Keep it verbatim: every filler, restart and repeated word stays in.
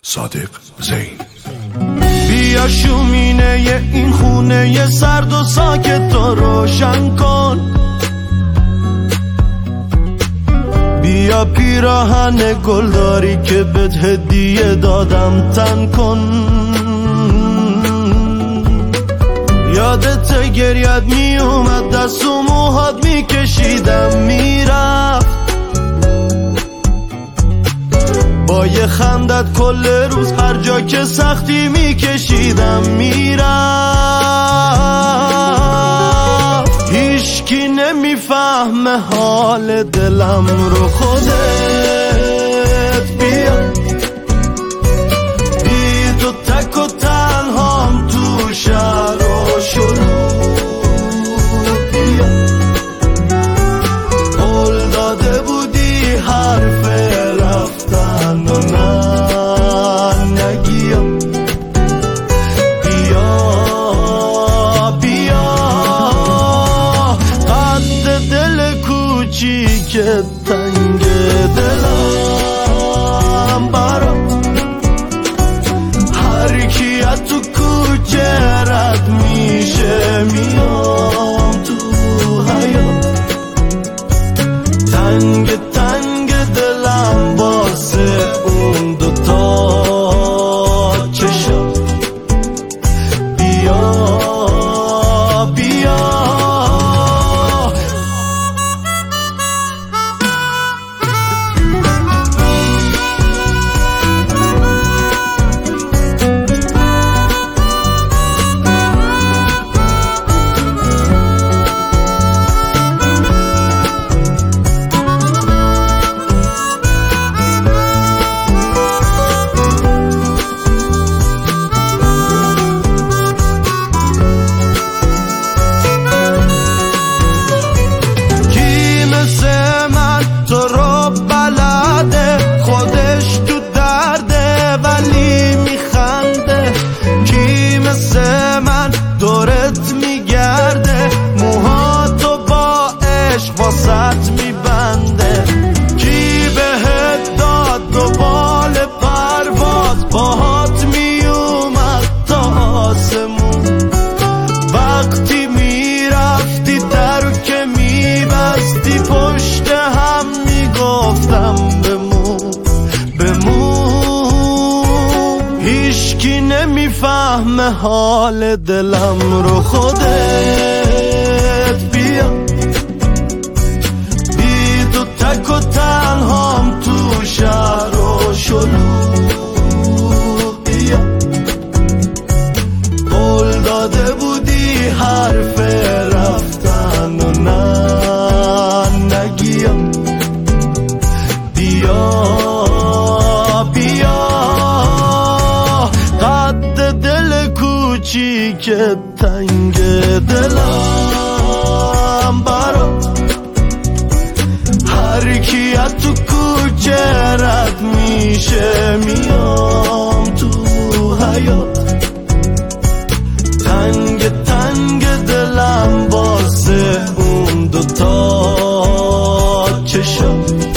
صادق زین. بیا شومینه این خونه سرد و ساکت تو روشن کن، بیا پیراهن گلداری که بهت هدیه دادم تن کن. یادت گریت می اومد دست و موهات می کشیدم میرفت، با یه خندت کل روز هر جا که سختی می کشیدم میرفت. هیچکی نمیفهمه حال دلم رو، خودت بیا بی تو تک و تنهام تو شهر و شلوغ. بیا قول داده بودی حرف رفتن و نه نگیم. بیا بیا قد دل کوچیک تنگ دلم برام، هر کی از تو کوچه رد میشه میام تو حیات. تنگ تنگ دلم واسه اون دوتا چشم. بیا بیا واسط میبنده. کی بهت داد دو بال پرواز باهات میومد تا آسمون، وقتی میرفتی درو که میبستی پشت هم میگفتم بمون بمون. هیچکی نمیفهمه حال دلم رو، خودت بیا تک و تنهام تو شهر و شلوغ. بیا قول داده بودی حرف رفتن و نه نگیم. بیا بیا قد دل کوچیک تنگ دلم برام، هر کی از تو کوچه رد میشه میام تو حیات. تنگ تنگ دلم واسه اون دوتا چشم.